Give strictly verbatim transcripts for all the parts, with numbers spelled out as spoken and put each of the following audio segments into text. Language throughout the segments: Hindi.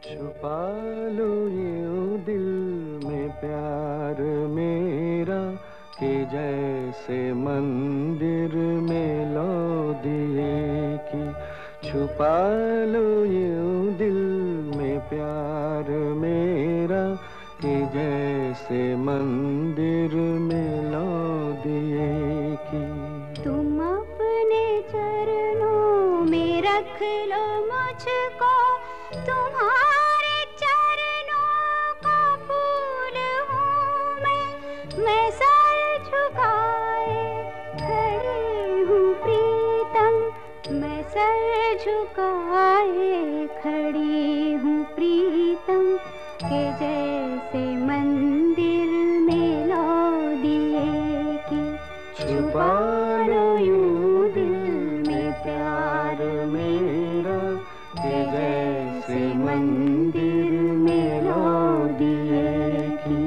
छुपा लो यूं दिल में प्यार मेरा कि जैसे मंदिर में लो दिए की। छुपा लो यूं दिल में प्यार मेरा कि जैसे मंदिर में लो दिए की। तुम अपने चरणों में रख लो मुझको, तुम्हारे चरणों का फूल हूँ मैं। मैं सर झुकाए खड़ी हूँ प्रीतम, मैं सर झुकाए खड़ी हूँ प्रीतम के जैसे मंदिर में लो दिए की। छुपा लो यूं दिल में प्यार मेरा कि जैसे मंदिर में लो दिए की।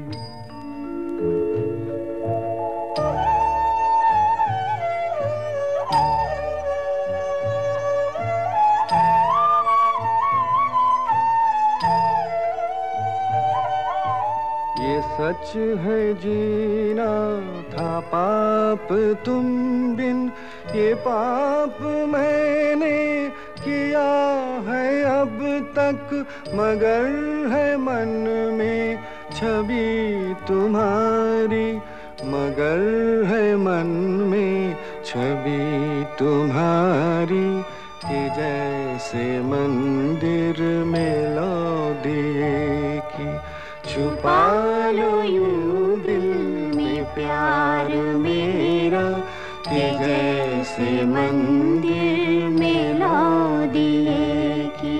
ये सच है जीना था पाप तुम बिन, ये पाप मैंने किया है अब तक, मगर है मन में छवि तुम्हारी, मगर है मन में छवि तुम्हारी कि जैसे मंदिर में लो दिए की। छुपा लो यूं दिल में प्यार मेरा कि जैसे मंदिर में लो दिए की।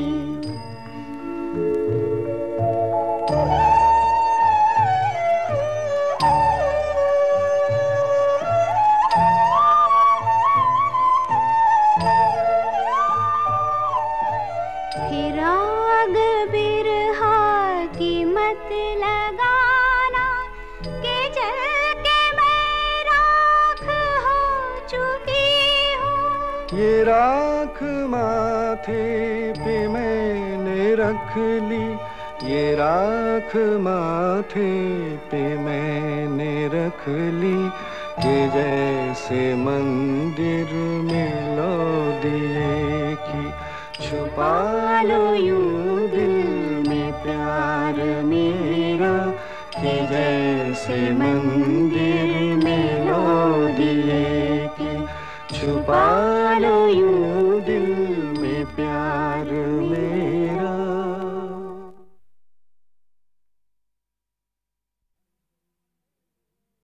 फिर आग बिरहा की मत लगाना कि जल के मैं राख हो चुकी हूँ। ये राख माथे पे मैंने रख ली, ये राख माथे पे मैंने रख ली कि जैसे मंदिर में लो दिए की। छुपा लो यूं दिल में प्यार मेरा कि जैसे मंदिर में लो दिए की। छुपा लो यूं